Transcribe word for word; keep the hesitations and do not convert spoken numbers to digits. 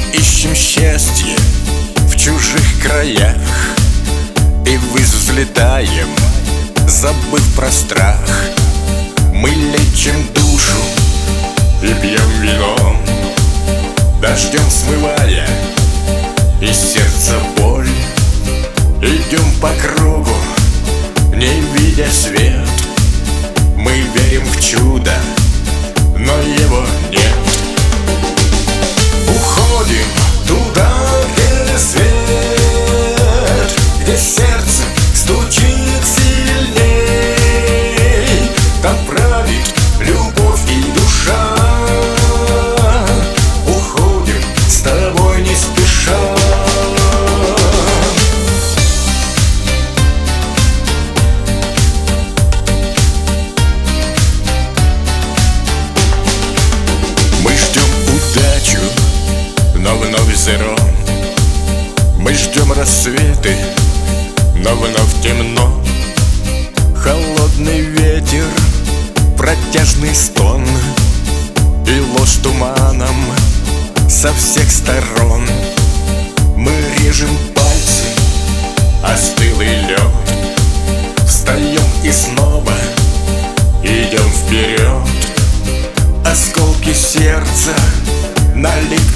ищем счастье в чужих краях, и ввысь взлетаем, забыв про страх. Мы лечим душу и пьем вино, дождем смывая из сердца боль. Идем по кругу, не видя свет. Мы верим в чудо, но его нет. Уходим туда, где свет, где сердце стучит сильней. Там правит любовь и душа. Уходим с тобой не спеша. Но вновь зеро. Мы ждем рассветы, но вновь темно. Холодный ветер, протяжный стон, и ложь туманом со всех сторон. Мы режем пальцы, остылый лед. Встаем и снова идем вперед. Осколки сердца налить